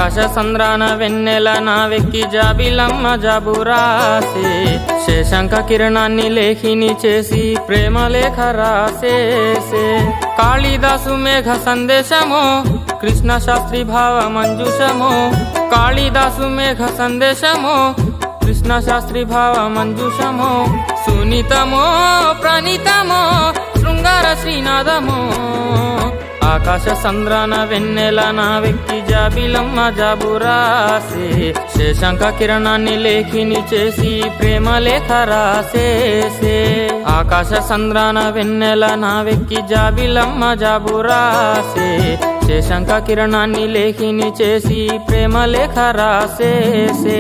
ఆకాశ సంద్రాన వెన్నెల నావెక్కి జాబిలమ్మ జాబురాసే శేషంక కిరణాన్ని లేఖిని చేసి ప్రేమ లేఖ రాసేసే కాళిదాసు మేఘ సందేశమో కృష్ణ శాస్త్రి భావ మంజుషమో కాళిదాసు మేఘ సందేశమో కృష్ణ శాస్త్రి భావ మంజుషమో సునీతమో ప్రణీతమో శృంగార శ్రీనాథమో ఆకాశ సంద్రాన వెన్నెల నావెక్కి జాబిలమ్మ జాబురాసే శేషంక కిరణాన్ని లేఖిని చేసి ప్రేమ లేఖ రాసేసే ఆకాశ సంద్రాన వెన్నెల నావెక్కి జాబిలమ్మ జాబురాసే శేషంక కిరణాన్ని లేఖిని చేసి ప్రేమ లేఖ రాసేసే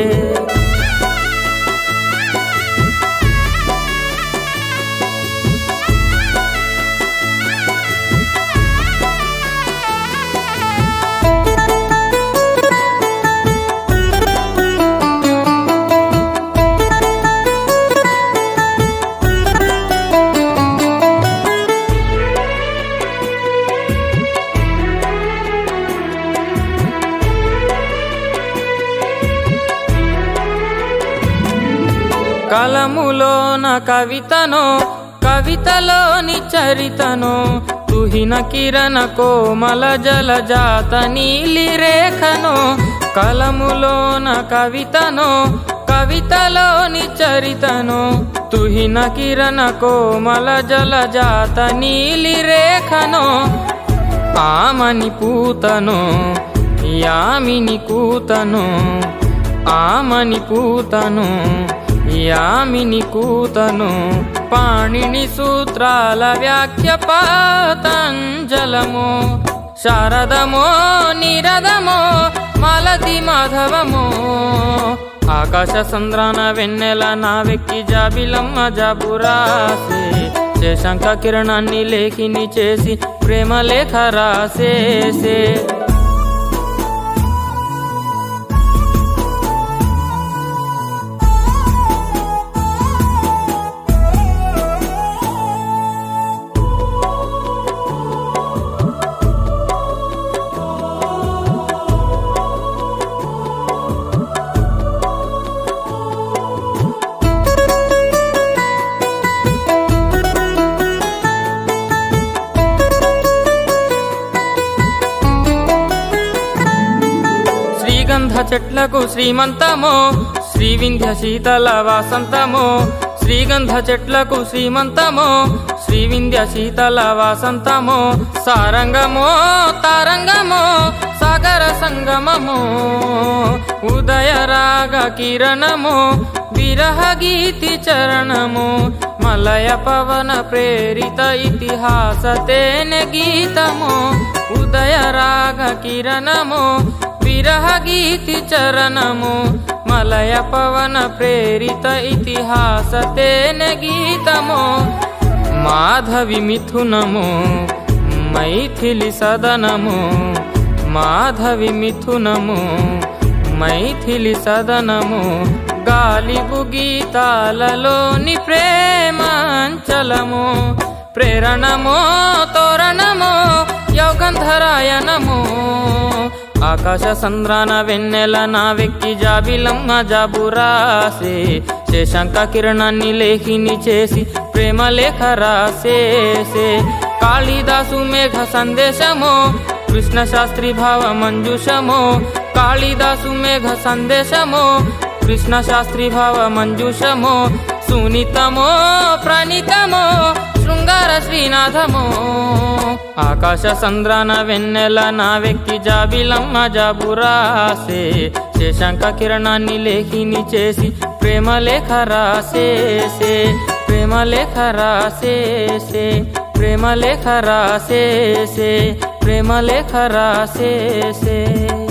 కలములోన కవితనో కవితలోని చరితనో తుహిన కిరణ కోమల జలజాత నీలి రేఖనో కలములోన కవితనో కవితలోని చరితనో తుహిన కిరణ కోమల జలజాత నీలి రేఖనో ఆమని పూతనో యామిని కూతనో ఆమని పూతనో యామిని కూతను పాణిని సూత్రాల వ్యాఖ్య పాతంజలమో శారదమో నిరదమో మాలతి మాధవమో ఆకాశ సంద్రాన వెన్నెల నావెక్కి జాబిలమ్మ జాబురాసే శేషంక కిరణాన్ని లేఖిని చేసి ప్రేమ లేఖ రాసేసే శ్రీగంధ చెట్లకు శ్రీమంతమో శ్రీవింధ్య శీతల వాసంతమో శ్రీగంధ చెట్లకు శ్రీమంతమో శ్రీవింధ్య శీతల వాసంతమో సారంగమో తారంగమో సాగర సంగమమో ఉదయ రాగ కిరణమో విరహ గీతి చరణమో మలయ పవన ప్రేరిత ఇతిహాస తేనె గీతమో ఉదయ రాగ కిరణమో విరహ గీతి చరణము మలయ పవన ప్రేరిత ఇతిహాస తేనె గీతము మాధవి మిథునము మైథిలి సదనము మాధవి మిథునము మైథిలి సదనము గాలిబు గీతాలలోని ప్రేమాంచలము ప్రేరణమో తోరణమో యౌగంధరాయనమో ఆకాశ సంద్రాన వెన్నెల నావెక్కి జాబిలమ్మ జాబురాసే శేషంక కిరణాన్ని లేఖిని చేసి ప్రేమ లేఖ రాసేసే కాళిదాసు మేఘ సందేశమో కృష్ణ శాస్త్రి భావ మంజుషమో కాళిదాసు మేఘ సందేశమో కృష్ణ శాస్త్రి భావ మంజుషమో సునీతమో ప్రణీతమో శృంగార శ్రీనాథమో ఆకాశ సంద్రాన వెన్నెల నావెక్కి జాబిలమ్మ జాబురాసే శేషంక కిరణాన్ని లేఖిని చేసి ప్రేమ లేఖ రాసేసే ప్రేమ లేఖ రాసేసే ప్రేమ లేఖ రాసేసే ప్రేమ లేఖ రాసేసే